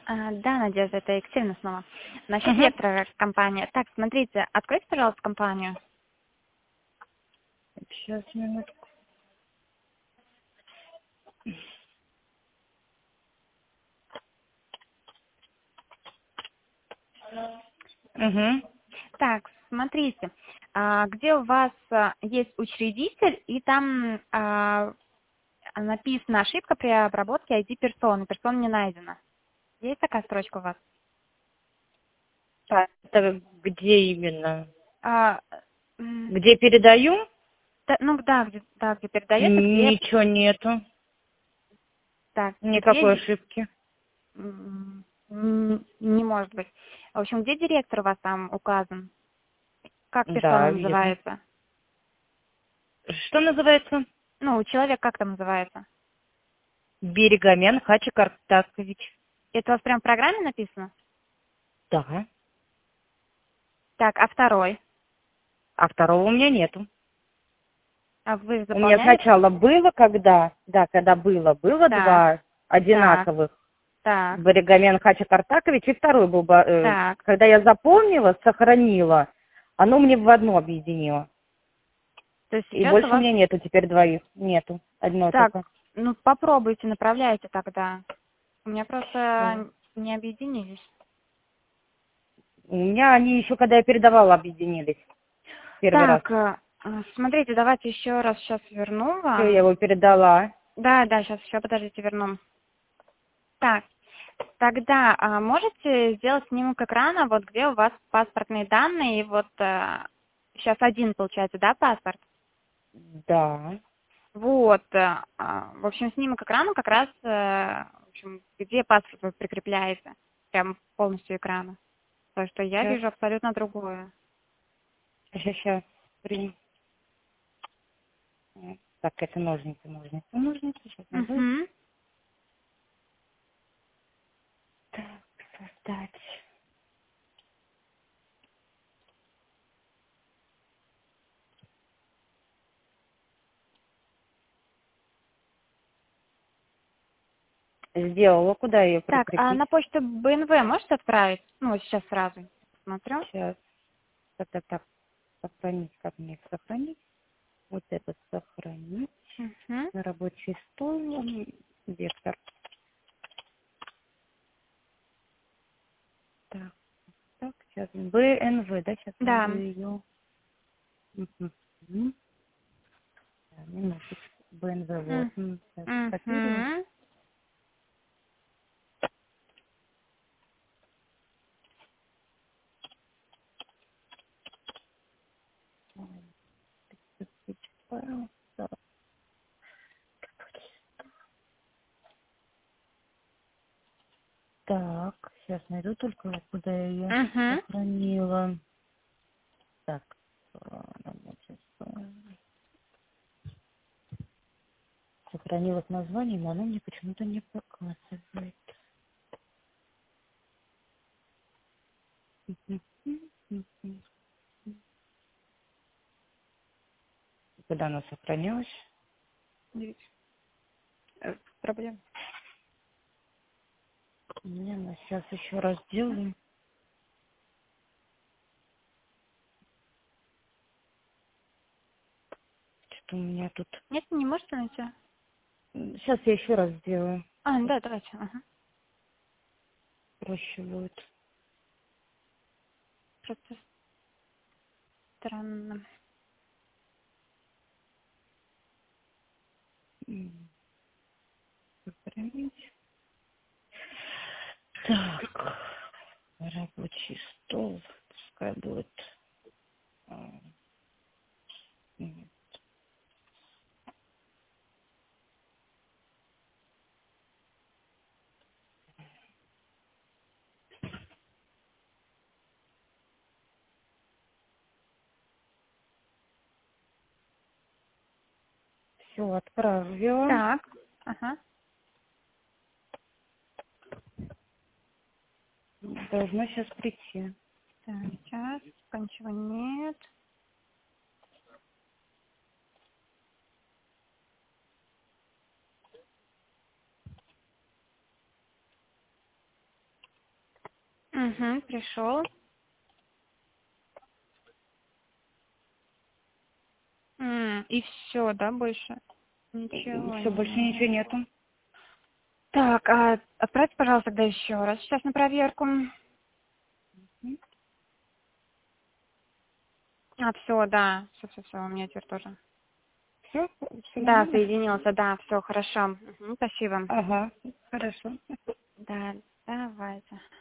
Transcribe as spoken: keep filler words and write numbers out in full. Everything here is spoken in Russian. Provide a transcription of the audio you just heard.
А, да, Надежда, это Екатерина снова. Насчет Угу. директора компании. Так, смотрите, откройте, пожалуйста, компанию. Сейчас, минутку. Угу. Так, смотрите, а, где у вас а, есть учредитель, и там а, написана ошибка при обработке ай ди персоны, персона не найдена. Есть такая строчка у вас? Так, это где именно? А, м, Где передаю? да, ну да, где, да, где передается, где, Ничего нету. так, Никакой где, ошибки. м, м, не может быть. В общем, где директор у вас там указан? Как персона Да, видно. называется? Что называется? Ну, человек как там называется? Берегамен Хачик Артакович. Это у вас прям в программе написано? Да. Так, а второй? А второго у меня нету. А вы У меня заполняли? сначала было, когда, да, когда было, было Так, два так, одинаковых. так, Берегамен Хачик Артакович, и второй был, ба- э, так. когда я заполнила, сохранила, оно мне в одно объединило. То есть И сейчас у больше у вас... меня нету теперь двоих. Нету. Одно Так, только. ну попробуйте, направляйте тогда. У меня Всё. просто не объединились. У меня они еще, когда я передавала, объединились. Первый раз. Так, э, э, смотрите, давайте еще раз сейчас верну Все, я вам. его передала. Да, да, сейчас еще, подождите, верну. Так, тогда а, можете сделать снимок экрана, вот где у вас паспортные данные, и вот э, сейчас один получается, да, паспорт? Да. Вот, э, а, в общем, снимок экрана как раз, э, в общем, где паспорт вы прикрепляете, прям полностью экрана. Потому что я Сейчас, вижу абсолютно другое. сейчас, сейчас. Так, это ножницы, ножницы, ножницы. Сейчас найду. Угу. Так, создать. Сделала. Куда ее Так, а прикрепить? на почту бэ эн вэ можете отправить? Ну, вот сейчас сразу смотрю. Сейчас. Так, так, так. Сохранить. Как мне их сохранить? Вот это сохранить. Угу. На рабочий стол. Вектор. Так, так, сейчас. бэ эн вэ, да? Сейчас Да. найду ее. Угу. Да, минуточку. бэ эн вэ, вот. М, так, копирую. Угу. Файл. Так, сейчас найду только, куда я ее Угу. сохранила. Так, а, рабочий стол. Сохранилось название, но оно мне почему-то не показывает. Куда оно сохранилось? Видите, э, проблема. Не, ну сейчас еще раз сделаю. Что у меня тут... Нет, не можете найти? Сейчас я еще раз сделаю. А, да, давайте. Ага. Проще будет. Просто странно. М, Сохранить. Так, рабочий стол. Пускай будет... Все, отправила. Так. Ага. Должно сейчас прийти. Так, сейчас. Пока ничего нет. Угу, пришел. М, И все, да, больше? Ничего Все, больше ничего нет. нету. Так, а отправьте, пожалуйста, тогда еще раз сейчас на проверку. А, все, да. Все, все, все, у меня теперь тоже. Все, все Да, нормально? соединился, да, все, хорошо. Мгм, спасибо. Ага, хорошо. Да, давайте.